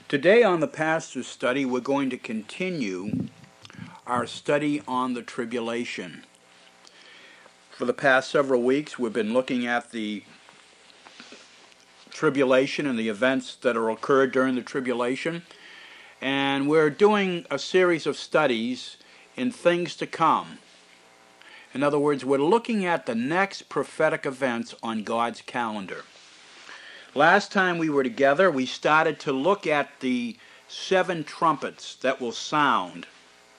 Today on the Pastor's Study, we're going to continue our study on the tribulation. For the past several weeks, we've been looking at the tribulation and the events that are occurred during the tribulation. And we're doing a series of studies in things to come. In other words, we're looking at the next prophetic events on God's calendar. Last time we were together, we started to look at the 7 trumpets that will sound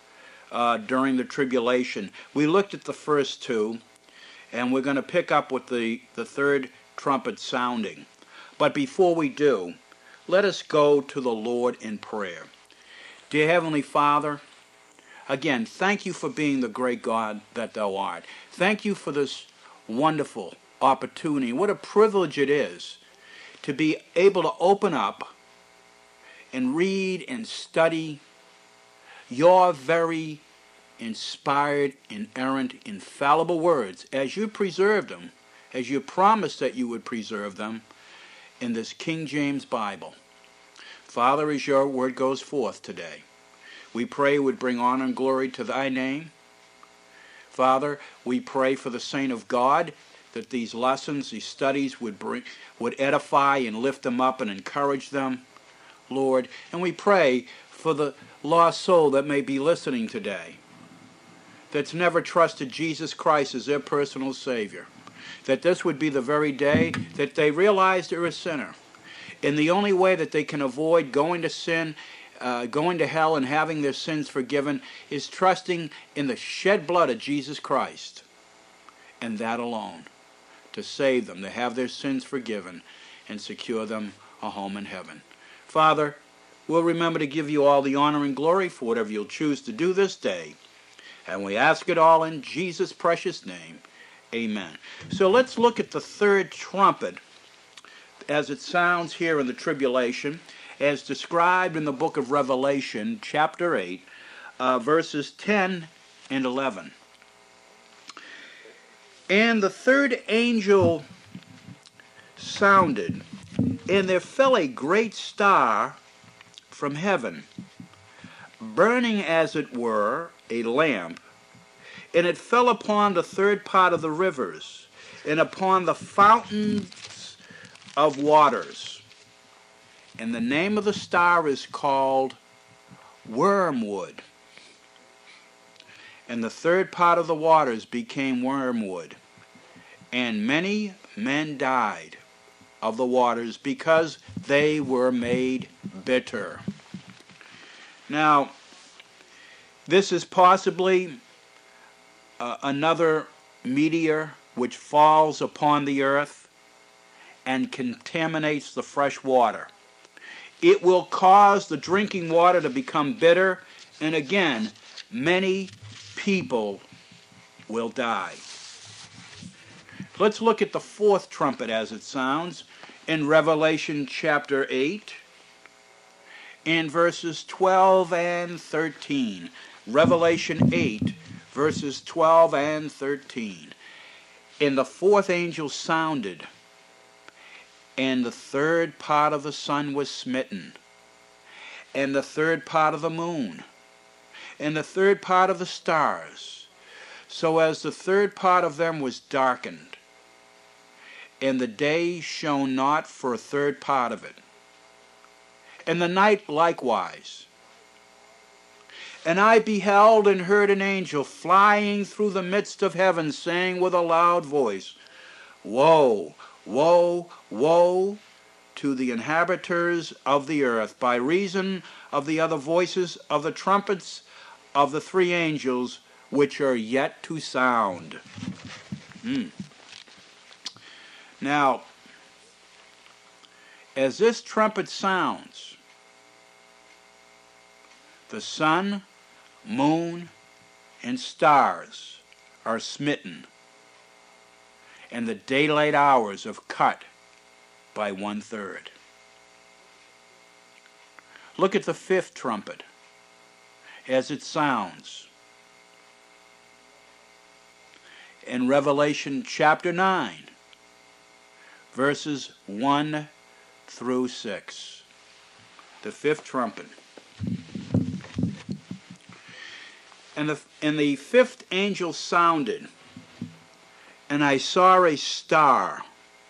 during the tribulation. We looked at the first 2, and we're going to pick up with the third trumpet sounding. But before we do, let us go to the Lord in prayer. Dear Heavenly Father, again, thank you for being the great God that thou art. Thank you for this wonderful opportunity. What a privilege it is to be able to open up and read and study your very inspired, inerrant, infallible words as you preserved them, as you promised that you would preserve them in this King James Bible. Father, as your word goes forth today, we pray it would bring honor and glory to thy name. Father, we pray for the saint of God that these lessons, these studies would edify and lift them up and encourage them, Lord. And we pray for the lost soul that may be listening today, that's never trusted Jesus Christ as their personal Savior, that this would be the very day that they realize they're a sinner. And the only way that they can avoid going to sin, going to hell and having their sins forgiven is trusting in the shed blood of Jesus Christ, and that alone, to save them, to have their sins forgiven, and secure them a home in heaven. Father, we'll remember to give you all the honor and glory for whatever you'll choose to do this day. And we ask it all in Jesus' precious name. Amen. So let's look at the third trumpet as it sounds here in the tribulation, as described in the book of Revelation, chapter 8, verses 10 and 11. And the third angel sounded, and there fell a great star from heaven, burning as it were a lamp, and it fell upon the third part of the rivers, and upon the fountains of waters. And the name of the star is called Wormwood. And the third part of the waters became wormwood, and many men died of the waters because they were made bitter. Now, this is possibly another meteor which falls upon the earth and contaminates the fresh water. It will cause the drinking water to become bitter, and again, many people will die. Let's look at the fourth trumpet as it sounds in Revelation chapter 8 in verses 12 and 13. Revelation 8, verses 12 and 13. And the fourth angel sounded, and the third part of the sun was smitten, and the third part of the moon, and the third part of the stars, so as the third part of them was darkened, and the day shone not for a third part of it, and the night likewise. And I beheld and heard an angel flying through the midst of heaven, saying with a loud voice, Woe, woe, woe to the inhabitants of the earth, by reason of the other voices of the trumpets of the 3 angels which are yet to sound. Now, as this trumpet sounds, the sun, moon, and stars are smitten, and the daylight hours are cut by 1/3. Look at the fifth trumpet as it sounds in Revelation chapter 9, verses 1 through 6. The fifth trumpet. And the fifth angel sounded, and I saw a star.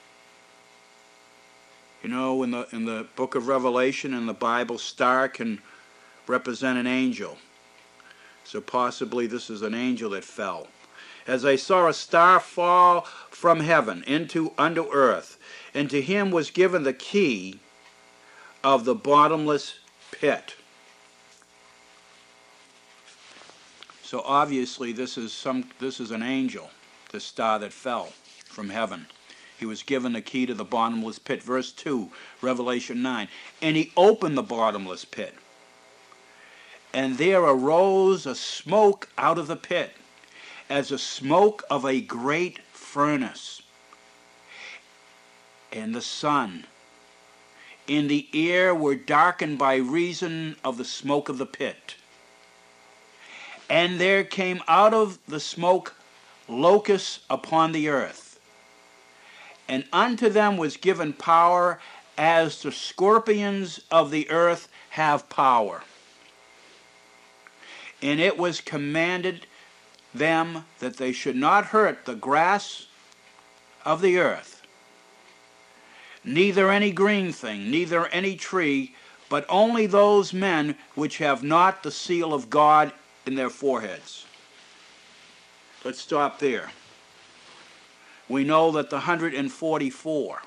You know, in the book of Revelation, in the Bible, star can represent an angel. So possibly this is an angel that fell. As I saw a star fall from heaven unto earth, and to him was given the key of the bottomless pit. So obviously this is an angel, the star that fell from heaven. He was given the key to the bottomless pit. Verse 2, Revelation 9. And he opened the bottomless pit, and there arose a smoke out of the pit, as the smoke of a great furnace. And the sun and the air were darkened by reason of the smoke of the pit. And there came out of the smoke locusts upon the earth. And unto them was given power, as the scorpions of the earth have power. And it was commanded them that they should not hurt the grass of the earth, neither any green thing, neither any tree, but only those men which have not the seal of God in their foreheads. Let's stop there. We know that the 144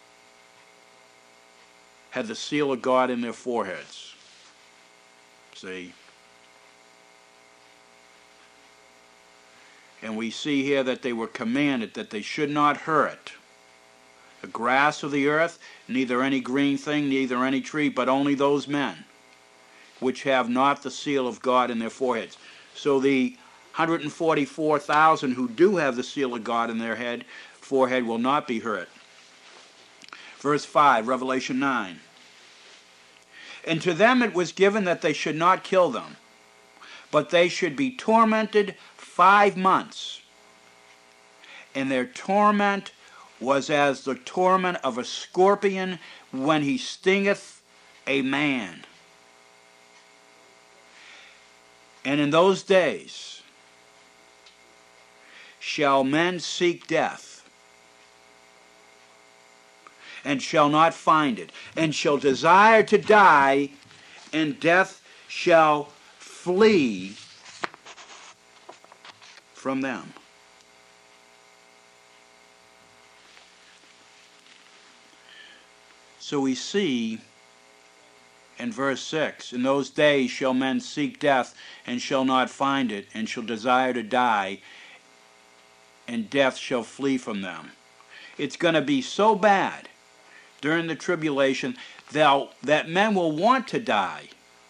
had the seal of God in their foreheads. See? And we see here that they were commanded that they should not hurt the grass of the earth, neither any green thing, neither any tree, but only those men which have not the seal of God in their foreheads. So the 144,000 who do have the seal of God in their forehead will not be hurt. Verse 5, Revelation 9. And to them it was given that they should not kill them, but they should be tormented 5 months. And their torment was as the torment of a scorpion when he stingeth a man. And in those days shall men seek death, and shall not find it, and shall desire to die, and death shall flee from them. So we see in verse 6, in those days shall men seek death, and shall not find it, and shall desire to die, and death shall flee from them. It's going to be so bad during the tribulation that men will want to die,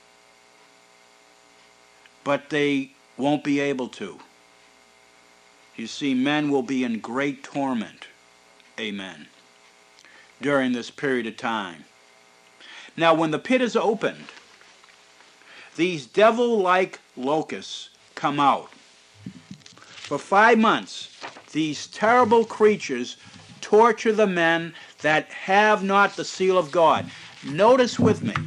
but they won't be able to. You see, men will be in great torment, amen, during this period of time. Now, when the pit is opened, these devil-like locusts come out. For 5 months, these terrible creatures torture the men that have not the seal of God. Notice with me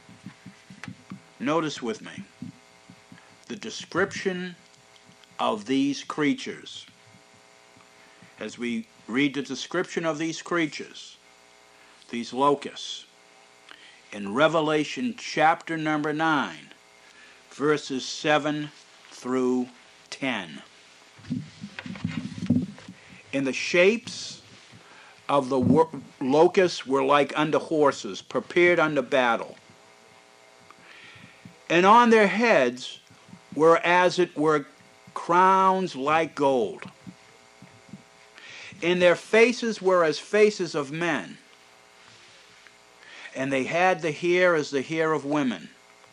the description of these creatures. As we read the description of these creatures, these locusts, in Revelation chapter number 9, verses 7 through 10. And the shapes of the locusts were like unto horses, prepared unto battle. And on their heads were as it were crowns like gold. And their faces were as faces of men. And they had the hair as the hair of women.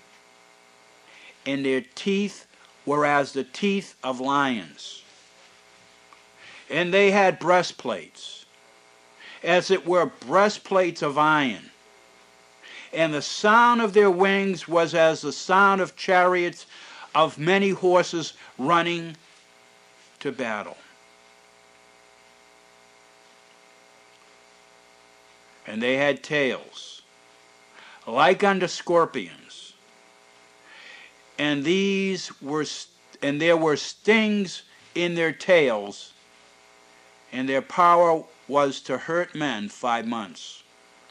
And their teeth were as the teeth of lions. And they had breastplates, as it were breastplates of iron. And the sound of their wings was as the sound of chariots of many horses running to battle. And they had tails like unto scorpions, and there were stings in their tails, and their power was to hurt men 5 months.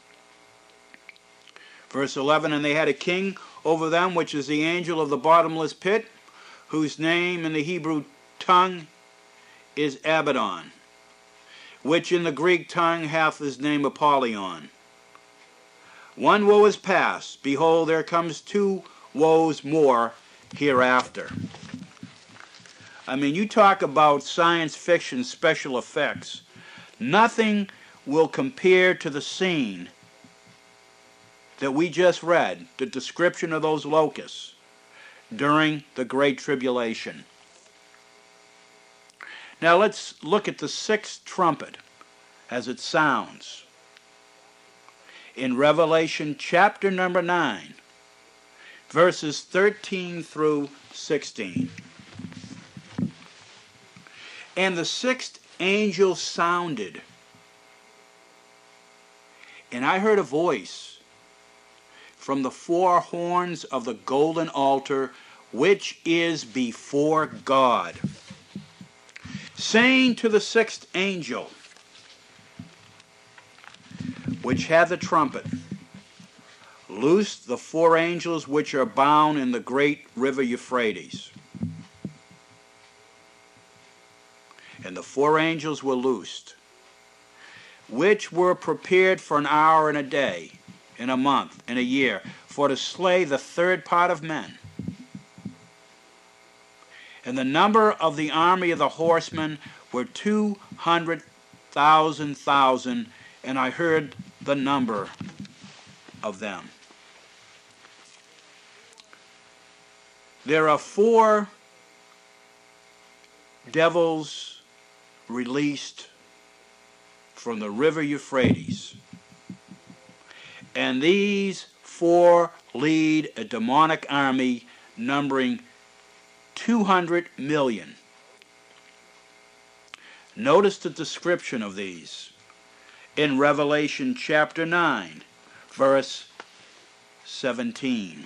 Verse 11, and they had a king over them, which is the angel of the bottomless pit, whose name in the Hebrew tongue is Abaddon, which in the Greek tongue hath his name Apollyon. One woe is past, behold, there comes 2 woes more hereafter. I mean, you talk about science fiction special effects. Nothing will compare to the scene that we just read, the description of those locusts during the Great Tribulation. Now let's look at the 6th trumpet as it sounds. In Revelation chapter number 9, verses 13 through 16. And the 6th angel sounded, and I heard a voice from the 4 horns of the golden altar, which is before God, saying to the 6th angel, which had the trumpet, loose the 4 angels which are bound in the great river Euphrates. And the 4 angels were loosed, which were prepared for an hour and a day, in a month, in a year, for to slay the 3rd part of men. And the number of the army of the horsemen were 200,000, and I heard the number of them. There are 4 devils released from the river Euphrates. And these 4 lead a demonic army numbering 200 million. Notice the description of these in Revelation chapter 9, verse 17.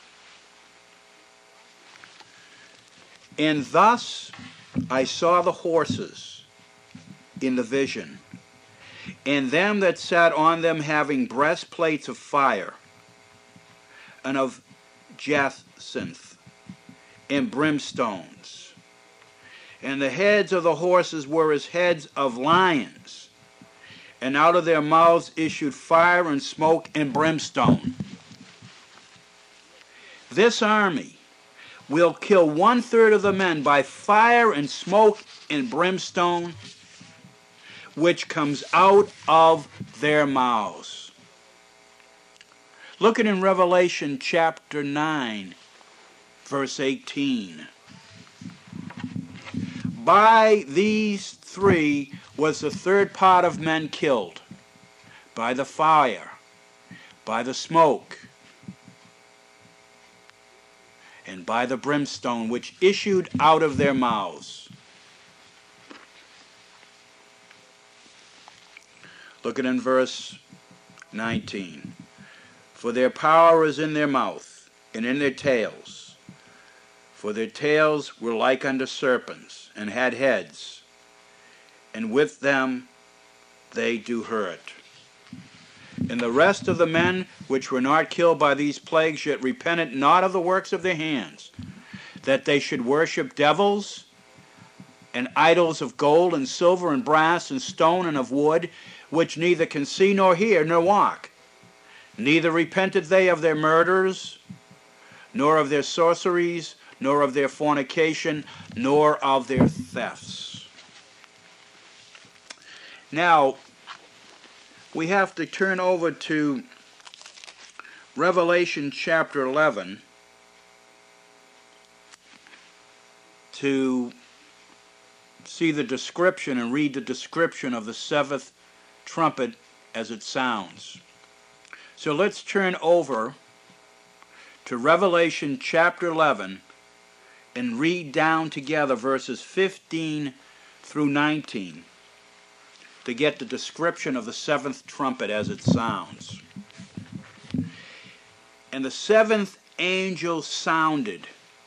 And thus I saw the horses in the vision, and them that sat on them having breastplates of fire, and of jacinth, and brimstones. And the heads of the horses were as heads of lions, and out of their mouths issued fire and smoke and brimstone. This army will kill 1/3 of the men by fire and smoke and brimstone, which comes out of their mouths. Look at in Revelation chapter 9, verse 18. By these 3 was the 3rd part of men killed, by the fire, by the smoke, and by the brimstone which issued out of their mouths. Look at in verse 19. For their power is in their mouth, and in their tails. For their tails were like unto serpents, and had heads, and with them they do hurt. And the rest of the men which were not killed by these plagues yet repented not of the works of their hands, that they should worship devils and idols of gold and silver and brass and stone and of wood, which neither can see nor hear nor walk. Neither repented they of their murders, nor of their sorceries, nor of their fornication, nor of their thefts. Now, we have to turn over to Revelation chapter 11 to see the description and read the description of the 7th trumpet as it sounds. So let's turn over to Revelation chapter 11 and read down together verses 15 through 19 to get the description of the 7th trumpet as it sounds. And the seventh angel sounded,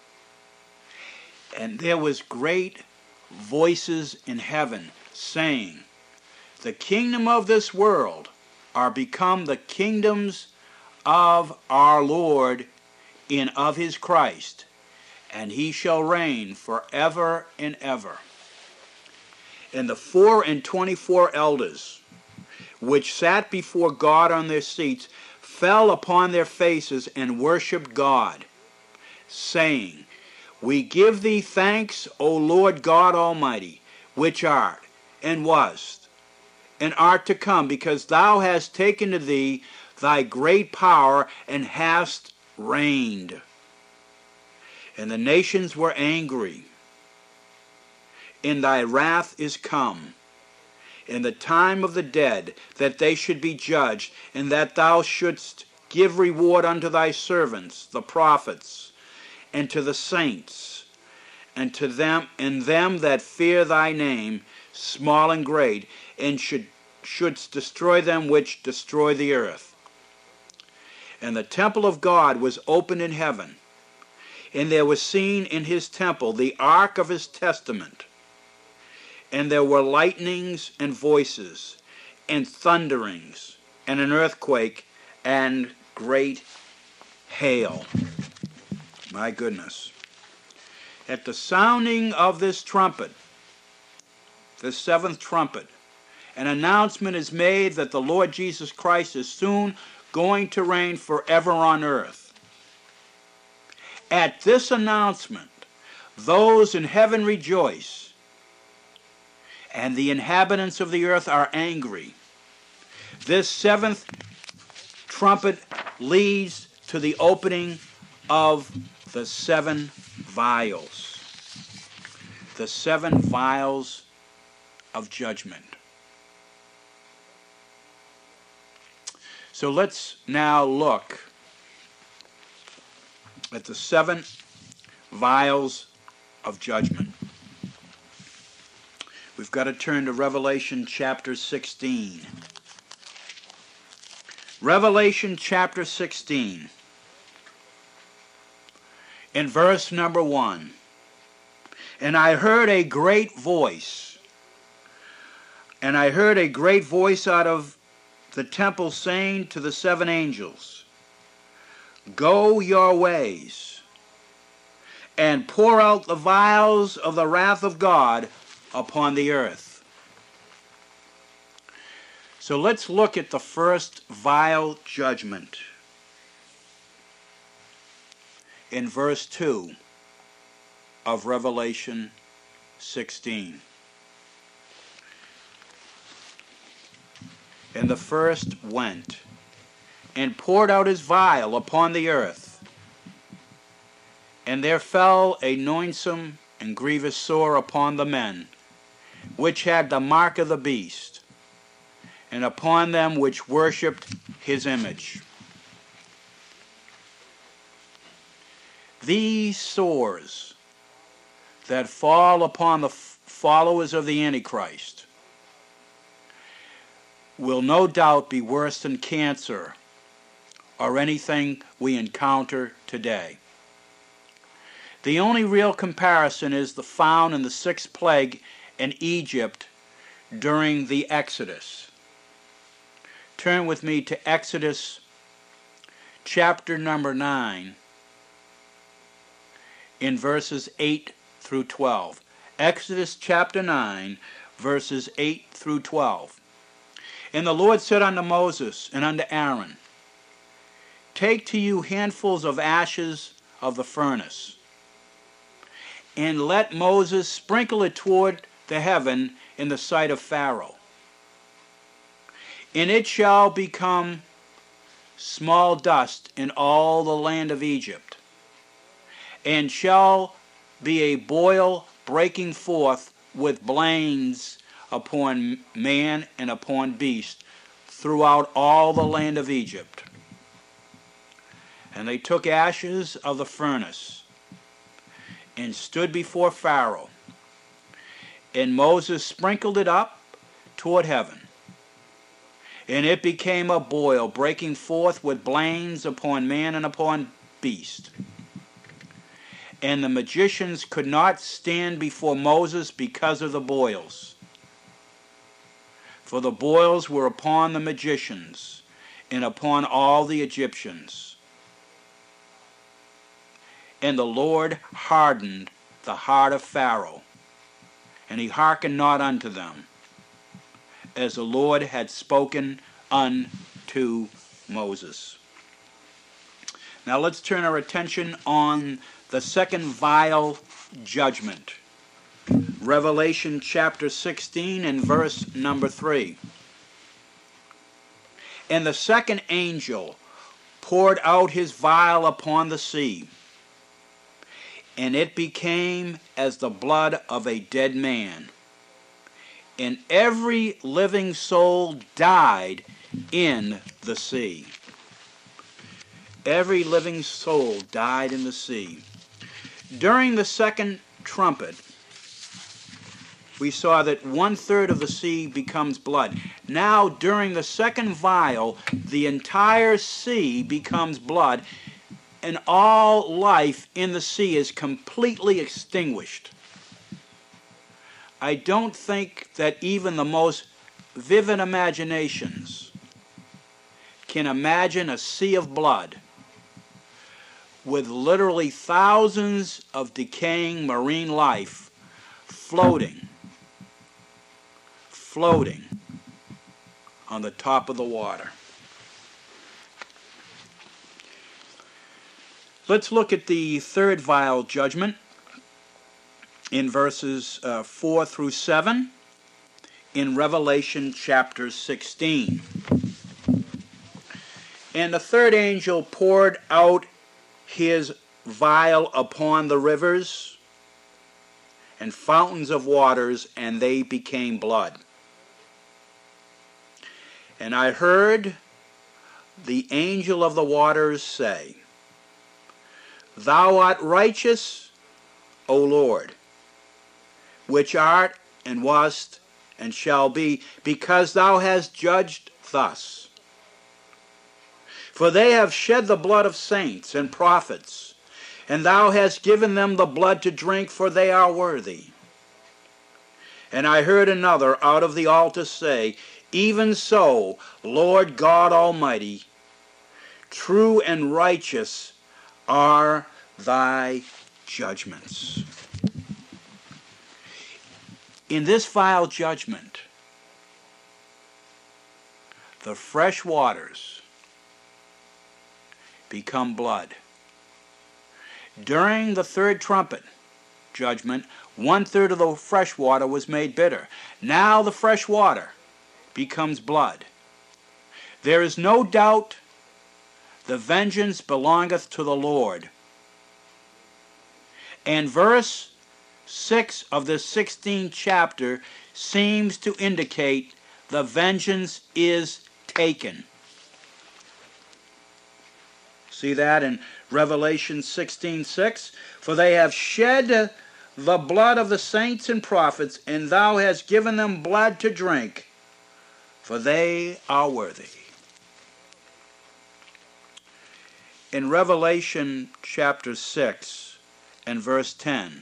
and there was great voices in heaven, saying, the kingdom of this world are become the kingdoms of our Lord and of his Christ, and he shall reign forever and ever. And the 24 elders, which sat before God on their seats, fell upon their faces and worshipped God, saying, we give thee thanks, O Lord God Almighty, which art, and wast, and art to come, because thou hast taken to thee thy great power, and hast reigned. And the nations were angry, and thy wrath is come, in the time of the dead, that they should be judged, and that thou shouldst give reward unto thy servants, the prophets, and to the saints, and to them that fear thy name, small and great, and shouldst destroy them which destroy the earth. And the temple of God was opened in heaven, and there was seen in his temple the ark of his testament. And there were lightnings and voices, and thunderings, and an earthquake, and great hail. My goodness. At the sounding of this trumpet, the seventh trumpet, an announcement is made that the Lord Jesus Christ is soon going to reign forever on earth. At this announcement, those in heaven rejoice, and the inhabitants of the earth are angry. This seventh trumpet leads to the opening of the seven vials. The seven vials of judgment. So let's now look at the seven vials of judgment. We've got to turn to Revelation chapter 16. Revelation chapter 16. In verse number 1. And I heard a great voice. And I heard a great voice out of the temple saying to the seven angels, go your ways, and pour out the vials of the wrath of God upon the earth. So let's look at the first vial judgment in verse 2 of Revelation 16. And the first went and poured out his vial upon the earth, and there fell a noisome and grievous sore upon the men which had the mark of the beast, and upon them which worshipped his image. These sores that fall upon the followers of the Antichrist will no doubt be worse than cancer or anything we encounter today. The only real comparison is the found in the sixth plague in Egypt during the Exodus. Turn with me to Exodus chapter number 9 in verses 8 through 12. Exodus chapter 9 verses 8 through 12. And the Lord said unto Moses and unto Aaron, take to you handfuls of ashes of the furnace, and let Moses sprinkle it toward the heaven in the sight of Pharaoh. And it shall become small dust in all the land of Egypt, and shall be a boil breaking forth with blains upon man and upon beast throughout all the land of Egypt. And they took ashes of the furnace, and stood before Pharaoh. And Moses sprinkled it up toward heaven. And it became a boil, breaking forth with blains upon man and upon beast. And the magicians could not stand before Moses because of the boils. For the boils were upon the magicians and upon all the Egyptians. And the Lord hardened the heart of Pharaoh, and he hearkened not unto them, as the Lord had spoken unto Moses. Now let's turn our attention on the second vial judgment. Revelation chapter 16 and verse number 3. And the second angel poured out his vial upon the sea, and it became as the blood of a dead man. And every living soul died in the sea. Every living soul died in the sea. During the second trumpet, we saw that 1/3 of the sea becomes blood. Now, during the second vial, the entire sea becomes blood, and all life in the sea is completely extinguished. I don't think that even the most vivid imaginations can imagine a sea of blood with literally thousands of decaying marine life floating on the top of the water. Let's look at the third vial judgment in verses 4 through 7 in Revelation chapter 16. And the third angel poured out his vial upon the rivers and fountains of waters, and they became blood. And I heard the angel of the waters say, Thou art righteous, O Lord, which art and wast and shall be, because thou hast judged thus. For they have shed the blood of saints and prophets, and thou hast given them the blood to drink, for they are worthy. And I heard another out of the altar say, Even so, Lord God Almighty, true and righteous are thy judgments. In this vile judgment, the fresh waters become blood. During the third trumpet judgment, 1/3 of the fresh water was made bitter. Now the fresh water becomes blood. There is no doubt the vengeance belongeth to the Lord. And verse 6 of this 16th chapter seems to indicate the vengeance is taken. See that in Revelation 16:6? For they have shed the blood of the saints and prophets, and thou hast given them blood to drink, for they are worthy. In Revelation chapter 6 and verse 10,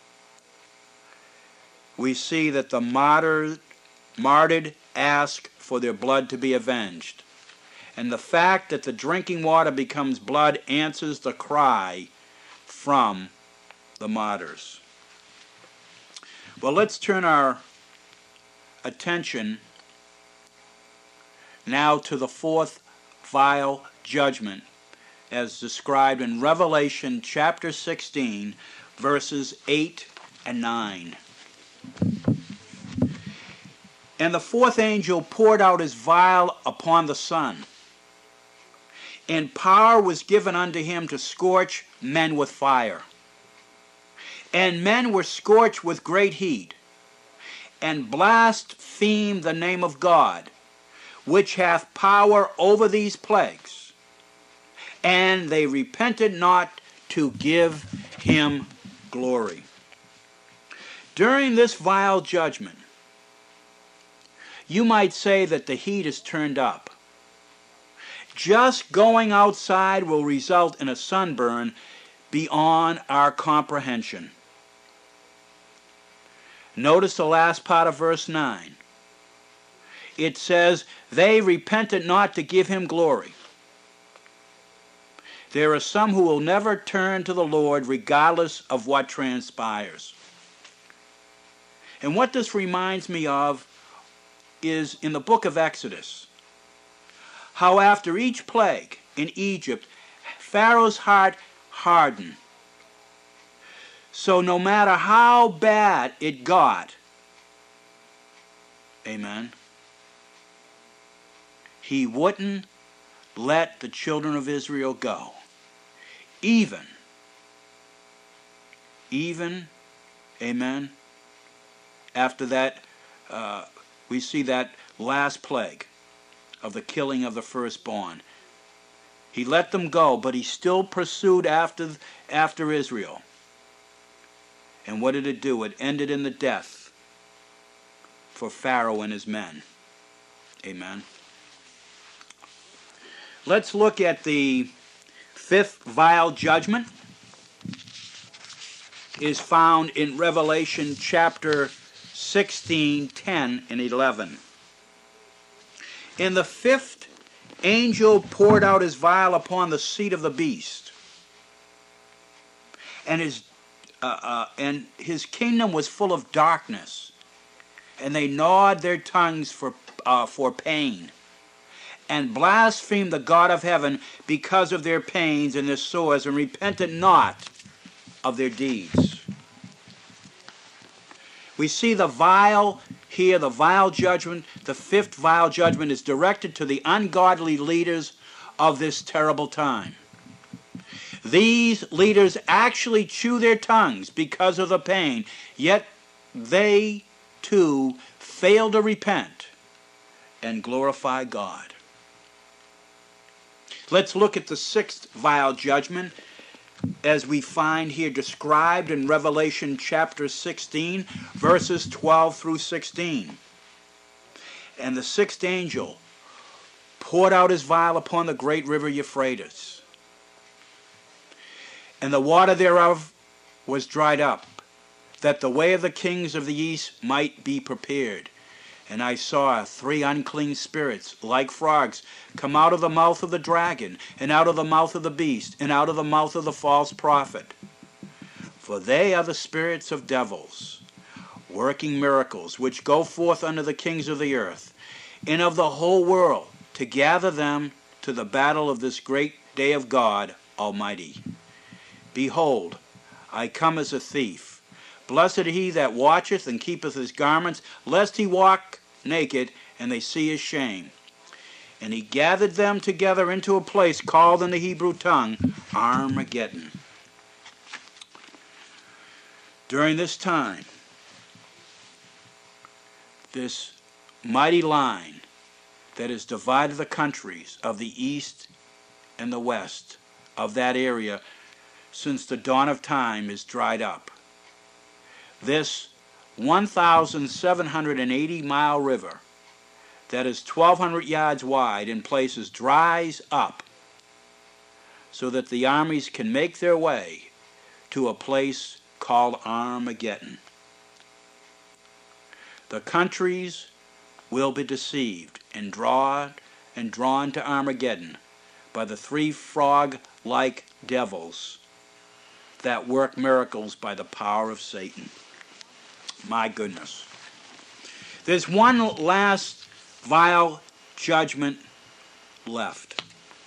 we see that the martyred ask for their blood to be avenged. And the fact that the drinking water becomes blood answers the cry from the martyrs. Well, let's turn our attention now to the fourth vial judgment as described in Revelation chapter 16, verses 8 and 9. And the fourth angel poured out his vial upon the sun, and power was given unto him to scorch men with fire. And men were scorched with great heat, and blasphemed the name of God, which hath power over these plagues. And they repented not to give him glory. During this vile judgment, you might say that the heat is turned up. Just going outside will result in a sunburn beyond our comprehension. Notice the last part of verse 9. It says, they repented not to give him glory. There are some who will never turn to the Lord regardless of what transpires. And what this reminds me of is in the book of Exodus, how after each plague in Egypt, Pharaoh's heart hardened. So no matter how bad it got, amen, he wouldn't let the children of Israel go. Even, amen, after that, we see that last plague of the killing of the firstborn. He let them go, but he still pursued after Israel. And what did it do? It ended in the death for Pharaoh and his men. Amen. Let's look at the fifth vial judgment. Is found in Revelation chapter 16, 10, and 11. And the fifth angel poured out his vial upon the seat of the beast, and his kingdom was full of darkness, and they gnawed their tongues for pain, and blasphemed the God of heaven because of their pains and their sores, and repented not of their deeds. We see the vial here, the vial judgment, the fifth vial judgment is directed to the ungodly leaders of this terrible time. These leaders actually chew their tongues because of the pain, yet they too fail to repent and glorify God. Let's look at the sixth vial judgment, as we find here described in Revelation chapter 16, verses 12 through 16. And the sixth angel poured out his vial upon the great river Euphrates, and the water thereof was dried up, that the way of the kings of the east might be prepared. And I saw 3 unclean spirits, like frogs, come out of the mouth of the dragon, and out of the mouth of the beast, and out of the mouth of the false prophet. For they are the spirits of devils, working miracles, which go forth unto the kings of the earth, and of the whole world, to gather them to the battle of this great day of God Almighty. Behold, I come as a thief. Blessed he that watcheth and keepeth his garments, lest he walk naked, and they see his shame. And he gathered them together into a place called in the Hebrew tongue Armageddon. During this time, this mighty line that has divided the countries of the east and the west of that area since the dawn of time is dried up. This 1,780-mile river that is 1,200 yards wide in places dries up so that the armies can make their way to a place called Armageddon. The countries will be deceived and drawn to Armageddon by the 3 frog-like devils that work miracles by the power of Satan. My goodness. There's one last vial judgment left,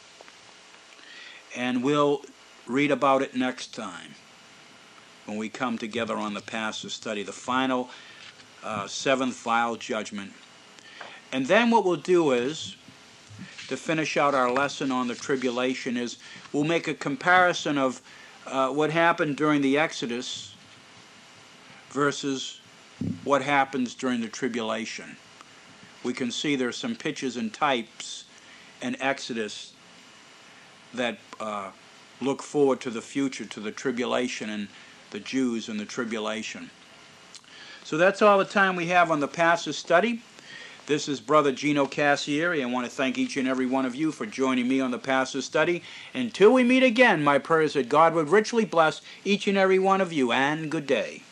and we'll read about it next time when we come together on the pastor study, the final 7th vial judgment. And then what we'll do is, to finish out our lesson on the tribulation, is we'll make a comparison of what happened during the Exodus versus what happens during the tribulation. We can see there's some pictures and types in Exodus that look forward to the future, to the tribulation and the Jews and the tribulation. So that's all the time we have on the pastor's study. This is Brother Gino Cassieri. I want to thank each and every one of you for joining me on the Pastor's Study. Until we meet again, my prayer is that God would richly bless each and every one of you, and good day.